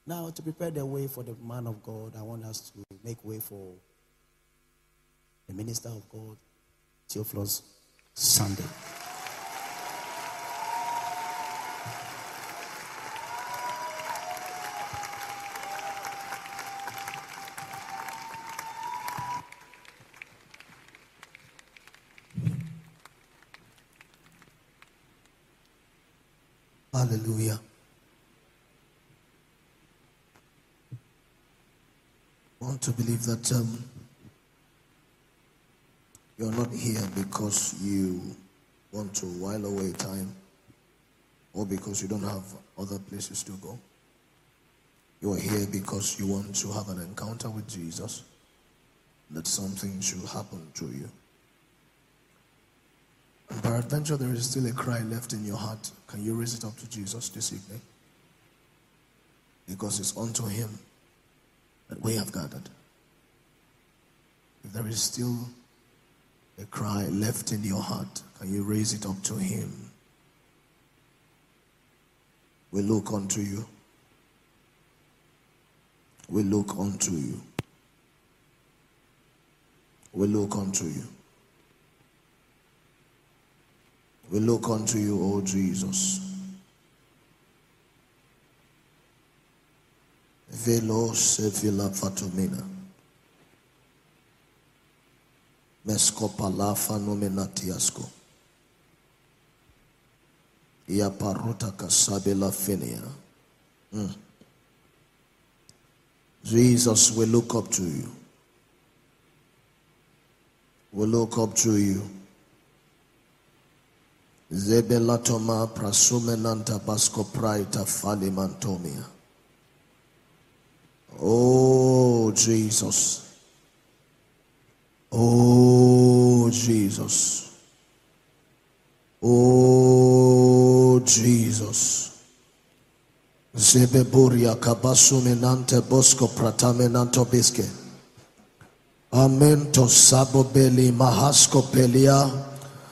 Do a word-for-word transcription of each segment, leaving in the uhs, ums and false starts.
Now, to prepare the way for the man of God, I want us to make way for the minister of God, Theophilus Sunday. Hallelujah. I want to believe that um, you're not here because you want to while away time or because you don't have other places to go. You are here because you want to have an encounter with Jesus, that something should happen to you. And peradventure there is still a cry left in your heart. Can you raise it up to Jesus this evening? Because it's unto him that we have gathered. If there is still a cry left in your heart, can you raise it up to him? We look unto you. We look unto you. We look unto you. We look unto you, O Jesus. Velo sevila fatumina. Mescopala phenomenatiasco. Iaparuta casabela finia. Mm. Jesus, we look up to you. We look up to you. Zebelatoma prasumenanta basco praita falimantomia. Oh Jesus. Oh Jesus. Oh Jesus. Zebeburia kabasumenante bosco pratamenanto bisque. Amento sabobeli mahasco pelia.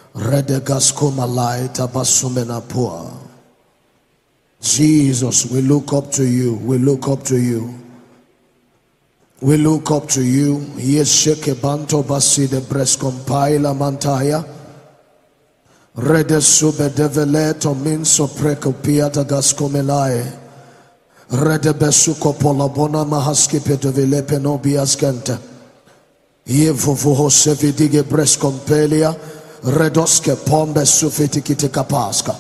Jesus, we look up to you. We look up to you. We look up to you. Yes, sheke banto basi de brescompaila mantaya. Rede sube develeto minso precopia da gascomelae. Rede besuko polabona mahaski pedovile penobiaskente. Yevovo sevidige brescompelia. Redoske pombe sufetikite kapaska.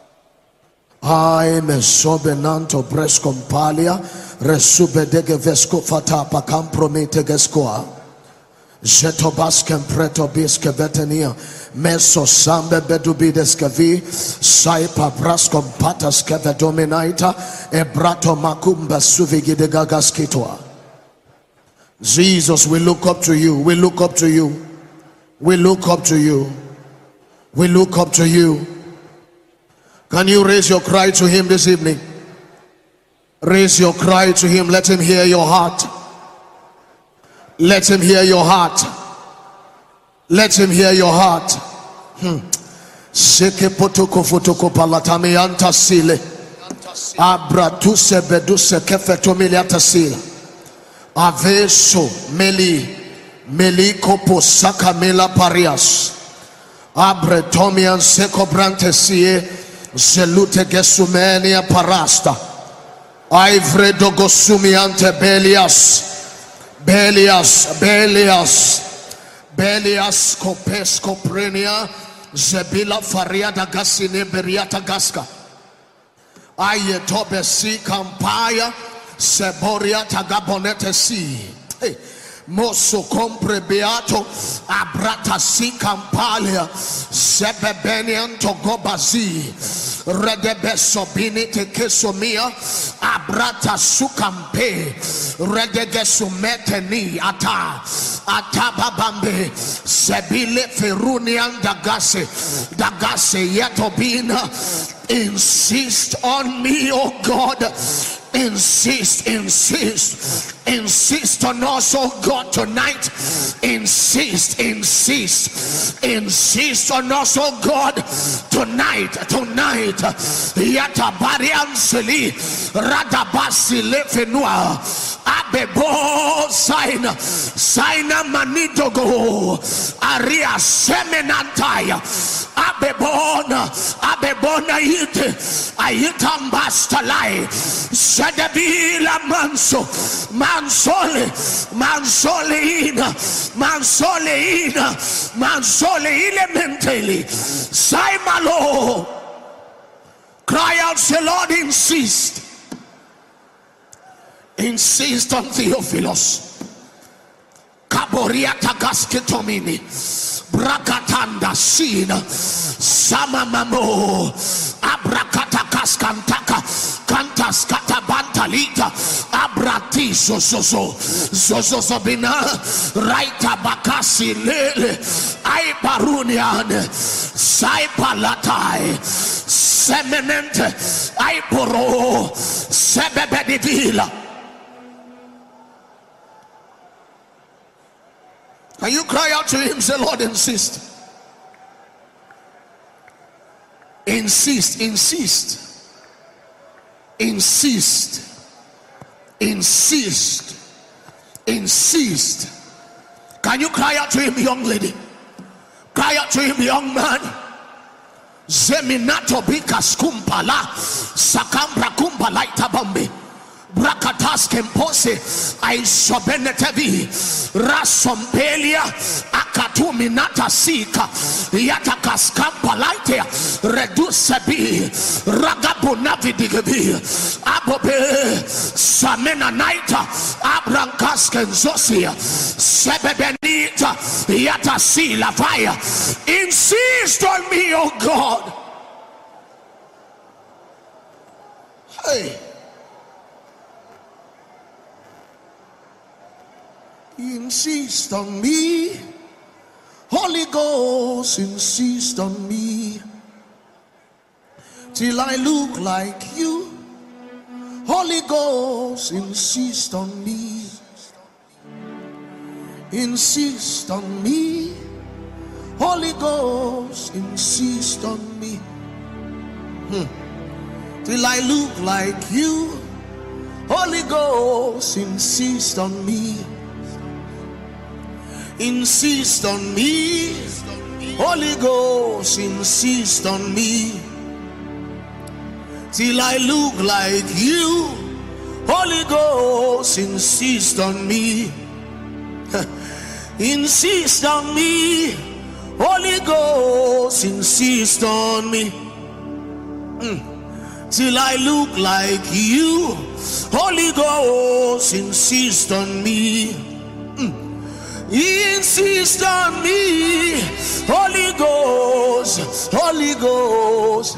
Ai me sobenanto brescompalia. Resube dege vesco fatapa campromete gescoa. Jetobaskem preto biske vetenia. Meso sambe bedubideskavi. Saipa brascom pataske vedominaita. Ebrato macumba suvigide gagaskitoa. Jesus, we look up to you. We look up to you. We look up to you. We look up to you. Can you raise your cry to him this evening? Raise your cry to him. Let him hear your heart. Let him hear your heart. Let him hear your heart. Seke potoko fotoko palatame anta sile. Abratuse beduse kefetomiliata sile. Aveso meli meliko posaka mela parias. Abretomian secobrante sie zelute gesumenia parasta. Aivredo gosumiante belias. Belias, Belias, Belias copesco prenia, Zebila fariada gasine beriata gasca. Ayetobe si campaya, Seboria tagabonete si. Hey. Moso compre beato abrata si campalia sebebenian togobazi redebeso binite kesomia abrata sukampe redegesumete ata atababambe sebile ferunian dagase dagase yetobina. Insist on me, oh God. Insist, insist, insist on us, oh God, tonight. Insist, insist, insist on us, oh God, tonight, tonight. Yatabarian Seli, Radabasi Lefenua, Abebo sign, Signa Manitogo, Aria Semenantaya, Abebona, Abebona Yite, Ayitambastalai. Sadabila manso, mansole, mansoleina, mansoleina, mansoleina mentally. Saimalo. Cry out, say, Lord, insist. Insist on Theophilus. Kaboriata gasketomini. Brakatanda sina. Samamamo. Abrakata kaskantaka. Kantas katabantalita. Abrati zozozo. Zozozobina. Raita bakasi lele. Ai barunian. Saipalatai. Semenente. Ai poro. Sebebedivila. Can you cry out to him, say, Lord, insist. Insist, insist. Insist. Insist. Insist. Can you cry out to him, young lady? Cry out to him, young man. Zeminato bikas kumpala. Sakambra kumpala itabambi. Brakatas kempose aisobenetevi rasompelia akatumi nata sika yatakaskampalaite reducebi ragabunavidigebi abobe samena naita abrankaskenzosia sebebenita yatasila fire. Insist on me, oh God. Hey, insist on me, Holy Ghost, insist on me, till I look like you. Holy Ghost, insist on me, insist on me, Holy Ghost, insist on me, hmm. till I look like you. Holy Ghost, insist on me. Insist on me, Holy Ghost, insist on me, till I look like you. Holy Ghost, insist on me. Insist on me, Holy Ghost, insist on me, mm. till I look like you. Holy Ghost, insist on me. mm. Insist on me, Holy Ghost, Holy Ghost,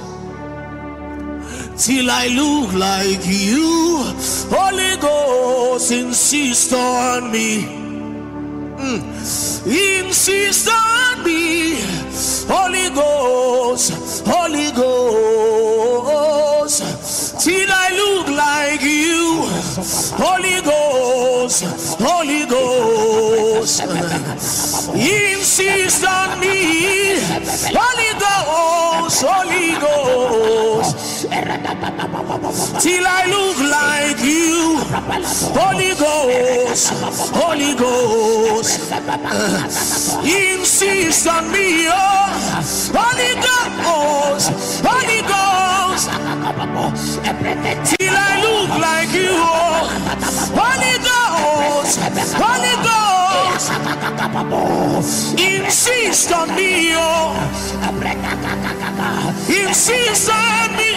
till I look like you. Holy Ghost, insist on me. Mm. Insist on me, Holy Ghost, Holy Ghost, till I look like you. Holy Ghost, Holy Ghost, insist on me. Holy Ghost, Holy Ghost, till I look like you. Holy Ghost, Holy Ghost, insist on me, oh. Holy Ghost, Holy Ghost, till I look like you, oh. Holy Ghost, Holy Ghost, insist on me, oh. Insist on me,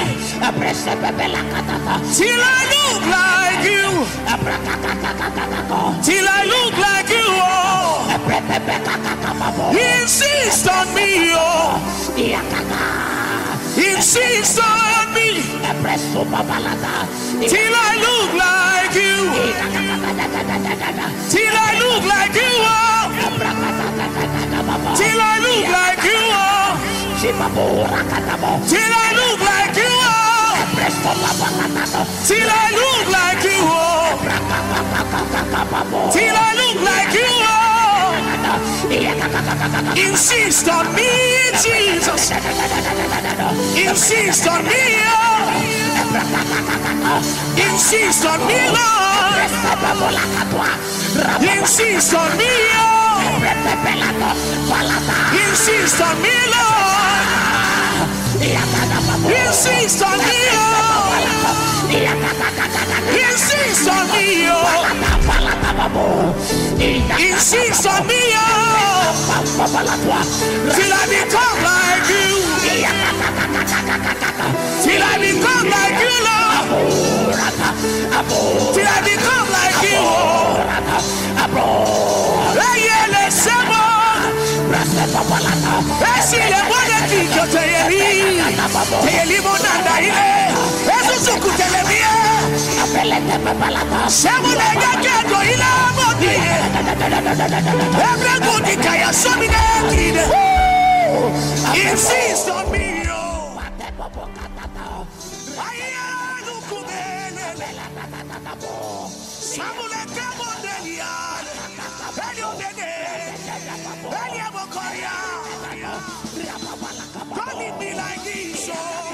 till I look like you. Till I look like you, oh. Insist on me, oh. Insist on me, till I look like you. Till I look like you, oh. Till I look like you, oh. Till I look like you, oh. till I look like you. Till I look like you. Insist on me, Jesus. Insist on me. Insist on me, Lord. Insist on me. Insist on me, Lord. Insist on me. Insist on me. Insist on me. Till I become like you. Till I become like you, Lord. Till I become like you. Insist on me. Don't leave me like this.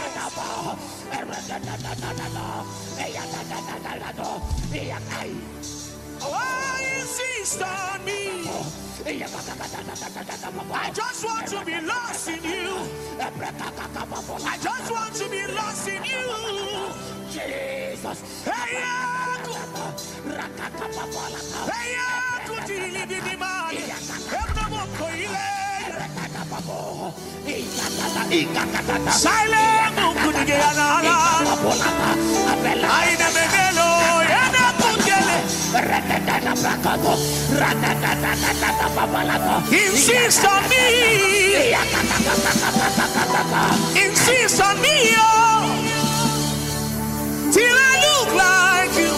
Oh, insist on me. I just want to be lost in you. I just want to be lost in you. Jesus. Hey, silent insist on me. Insist on me, oh, till I look like you.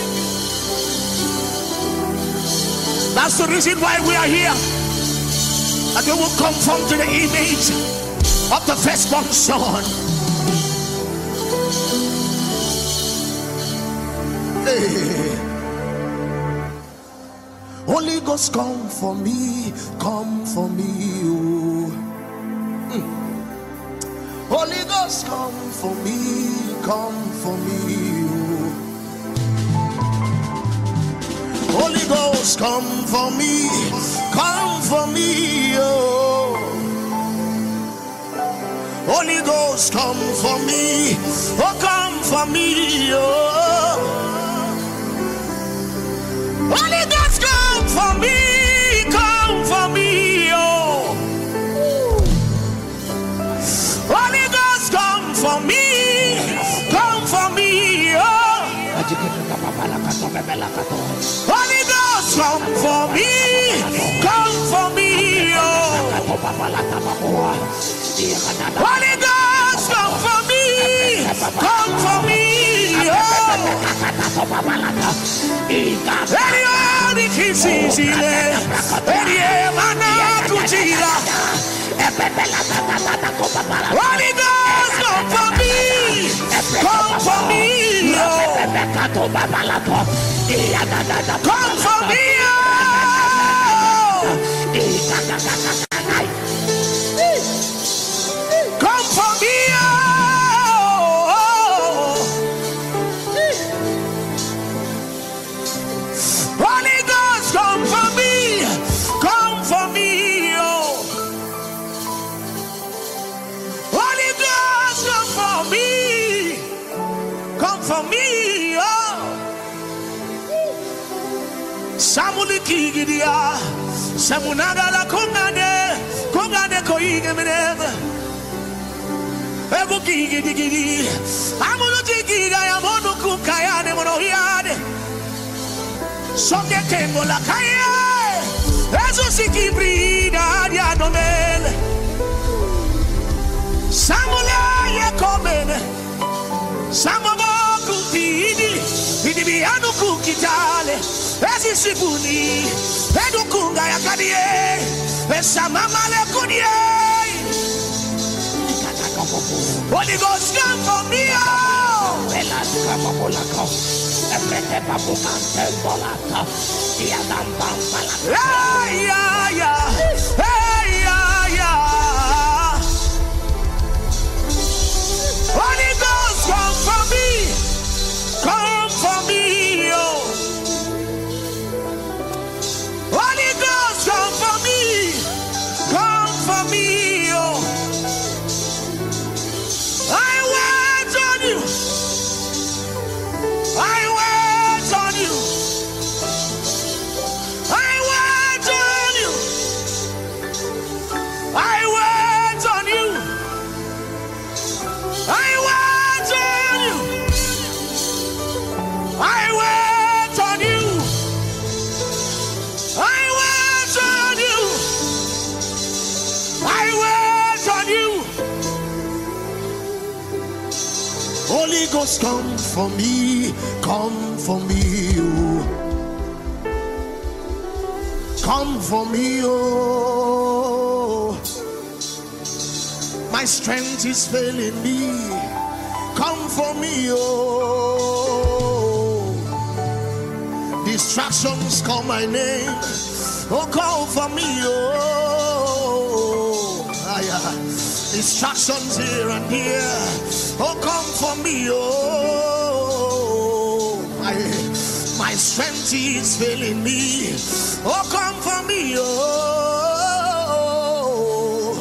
That's the reason why we are here. And we will conform to the image of the firstborn son. Hey. Holy Ghost, come for me, come for me, oh. Mm. Holy Ghost, come for me, come for me, oh. Holy Ghost, come for me, come for me, oh. Holy Ghost, come for me, oh, come for me, oh. Holy Ghost, come for me, come for me, oh. Holy Ghost, come for me, come for me, oh. Holy Ghost, come for me, come for me, oh. Holy Ghost, come for me, come for me, oh. Any kisses, any mana kuchira. Holy Ghost, come for me, come for me, oh. Come for me, oh. Come for me, oh. Holy Ghost, come for me, come for me, oh. Holy Ghost, come for me, come for me, oh. Samuli kigidia, samunaga la kongane, kongane koige meneva. Ebu kigidi gidi, amunu tigiga ya monu kukayane mono hiade. Songe tengo la kaya, eso si kibrida dia nomele. Samula ye komene, samogo kutidi, idibianu kukitale. Esi sibuni, edu kunga ya kadie, esa mama le kudie. Holy Ghost, come for me, oh. yeah, yeah. Hey, yeah, yeah. Holy Ghost, come for me. Come for me, oh. Holy Ghost, come for me. Come for me, oh. I wait on you. I wait on you. I wait on you. I wait on you. I wait on you. I wait on you. I wait on you. I wait on you. Holy Ghost, come for me, come for me, oh. Come for me, oh. My strength is failing me. Come for me, oh. Distractions call my name. Oh, call for me, oh. Ah, yeah. Distractions here and here. Oh, come for me, oh. My, my strength is failing me. Oh, come for me, oh.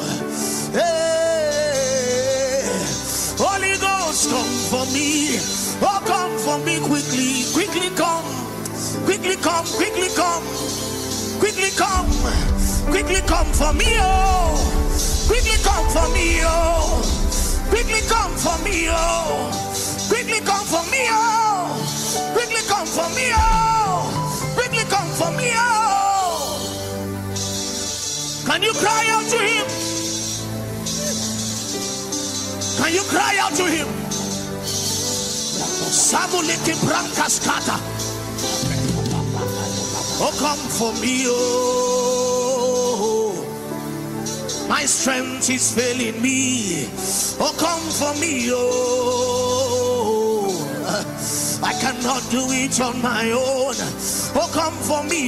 Hey. Holy Ghost, come for me. Oh, come for me quickly. Quickly come. Quickly come. Quickly come. Quickly come. Quickly come for me, oh. Quickly come for me, oh. Quickly come for me, oh. Quickly come for me, oh. Quickly come for me, oh. Quickly come for me, oh. Can you cry out to him? Can you cry out to him? Samuliki Brankaskata. Oh, come for me, oh. My strength is failing me. Oh, come for me, oh. I cannot do it on my own. Oh, come for me,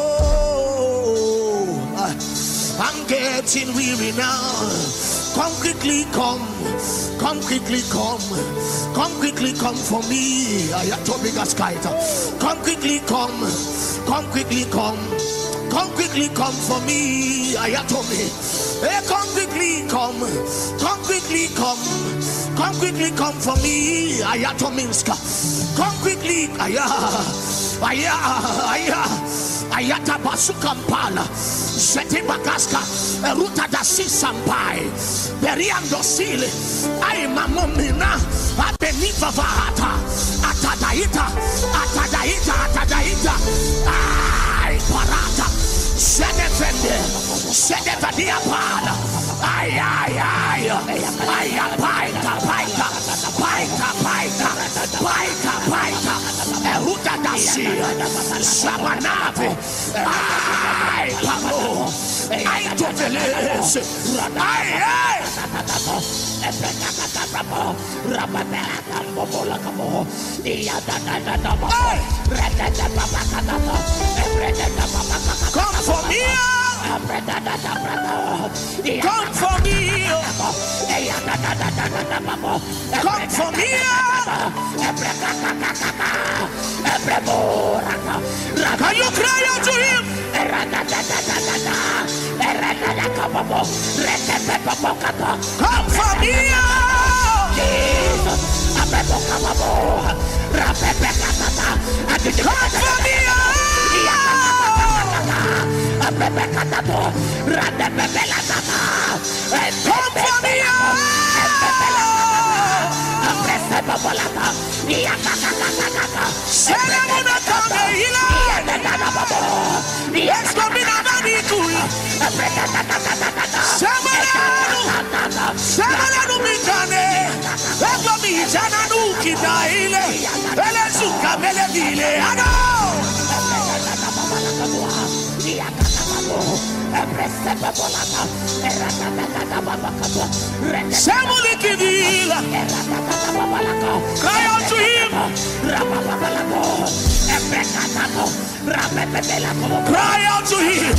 oh. I'm getting weary now. Come quickly, come. Come quickly, come. Come quickly, come for me. Come quickly, come. Come quickly, come. Come quickly, come for me. Ayatomi. Hey, come quickly, come. Come quickly, come. Come quickly, come for me. Ayatominska. Come quickly. Aya. Aya. Aya. Ayata basukampala. Seti bakaska. Ruta da sisampai. Beriando sile. Ay mamomina. Abeniva vahata. Atadaita. Atadaita. Atadaita. Ay parata. Senefende. Senefadia pala. Ay ay ay. Ay paita paita. Paita paita. Paita paita. Ruta da si. Sabanave. Ay pamo. Ay tofeles. Ay ay. Come for me. Come for me. Come for me. Can you cry out to him? Come for me. Come for me. Come for me. Semulikidila. Cry out to him. Cry out to him.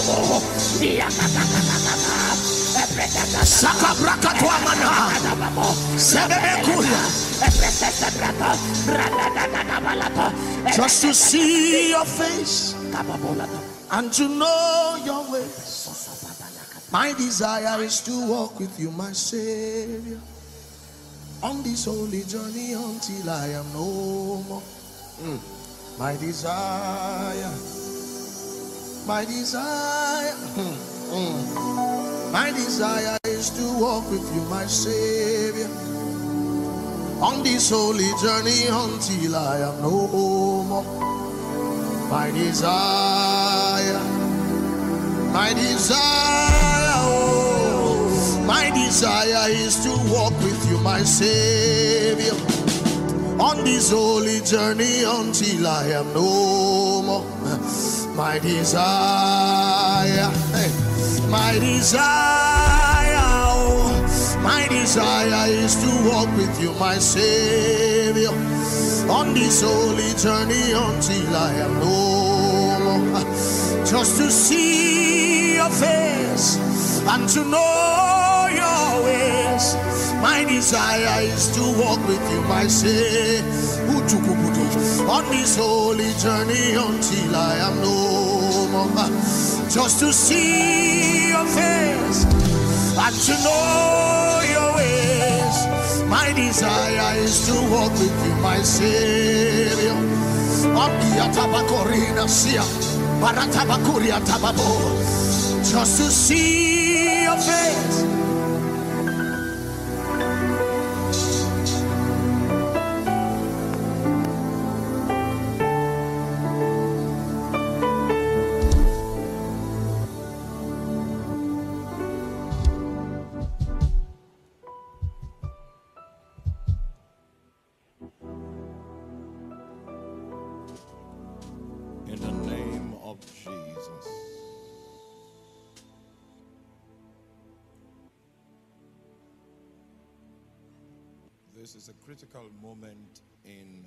Sakabrakatwamana. Sebebekuya. Just to see your face and to know your ways. My desire is to walk with you, my Savior, on this holy journey until I am no more. Mm. My desire, my desire, mm. Mm. My desire is to walk with you, my Savior, on this holy journey until I am no more. My desire, my desire, oh, my desire is to walk with you, my Savior, on this holy journey until I am no more. My desire, my desire, oh, my desire is to walk with you, my Savior, on this holy journey until I am no more. Just to see your face and to know your ways. My desire is to walk with you, my Savior, on this holy journey until I am no more. Just to see your face and to know your ways. My desire is to walk with you, my Savior. Just to see your face. In the name of Jesus. This is a critical moment in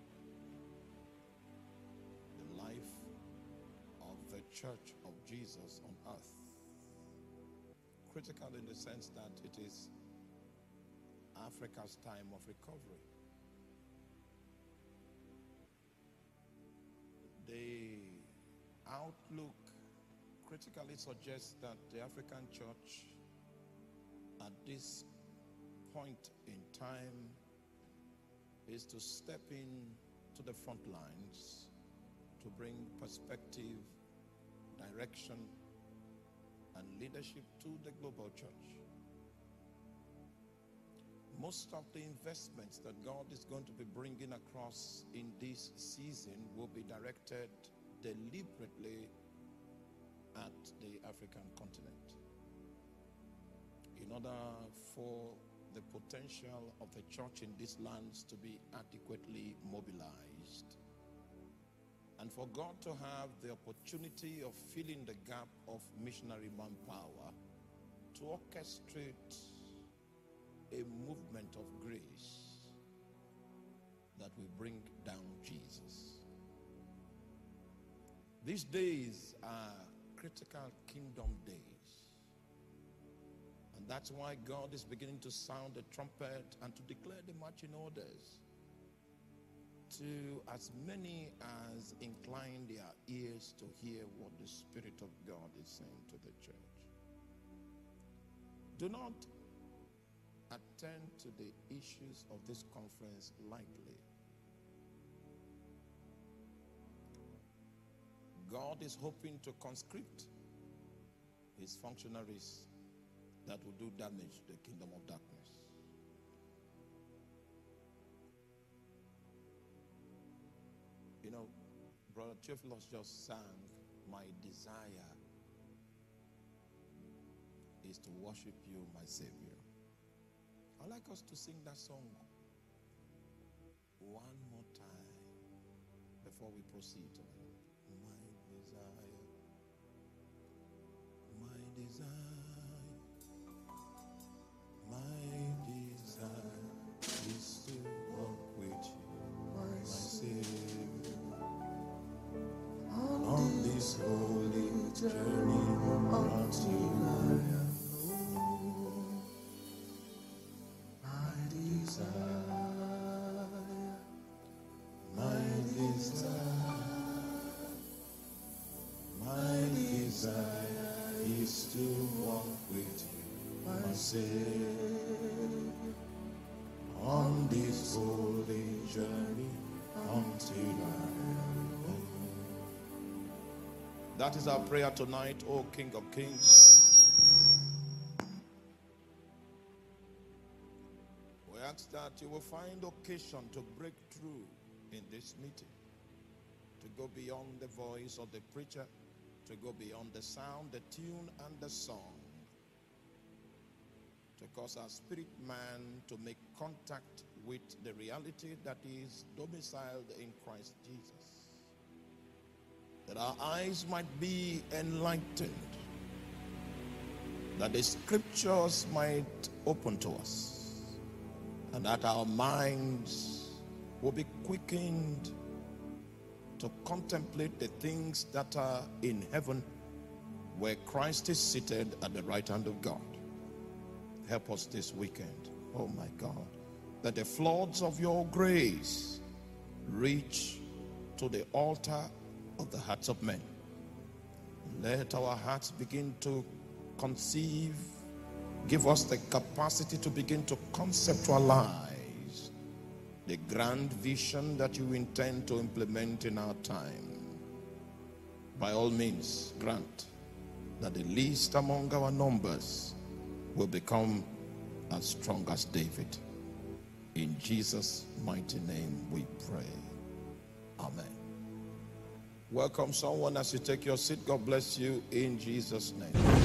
the life of the Church of Jesus on earth. Critical in the sense that it is Africa's time of recovery. The outlook critically suggests that the African church at this point in time is to step in to the front lines to bring perspective, direction, and leadership to the global church. Most of the investments that God is going to be bringing across in this season will be directed deliberately at the African continent. In order for the potential of the church in these lands to be adequately mobilized, and for God to have the opportunity of filling the gap of missionary manpower to orchestrate a movement of grace that will bring down Jesus. These days are critical kingdom days. And that's why God is beginning to sound the trumpet and to declare the marching orders to as many as incline their ears to hear what the Spirit of God is saying to the church. Do not attend to the issues of this conference lightly. God is hoping to conscript his functionaries that will do damage to the kingdom of darkness. You know, Brother Theophilus just sang, "My desire is to worship you, my Savior." I'd like us to sing that song one more time before we proceed tonight. My desire, My desire, my desire is to walk with you, my Savior, on this holy journey until I am known. My desire, my desire, my desire is to walk with you, my Savior, on this holy journey until I am home. That is our prayer tonight, O King of Kings. We ask that you will find occasion to break through in this meeting, to go beyond the voice of the preacher, to go beyond the sound, the tune, and the song, to cause our spirit man to make contact with the reality that is domiciled in Christ Jesus, that our eyes might be enlightened, that the scriptures might open to us, and that our minds will be quickened to contemplate the things that are in heaven, where Christ is seated at the right hand of God. Help us this weekend, oh my God, that the floods of your grace reach to the altar of the hearts of men. Let our hearts begin to conceive, give us the capacity to begin to conceptualize the grand vision that you intend to implement in our time. By all means, grant that the least among our numbers will become as strong as David. In Jesus' mighty name we pray. Amen. Welcome someone as you take your seat. God bless you in Jesus' name.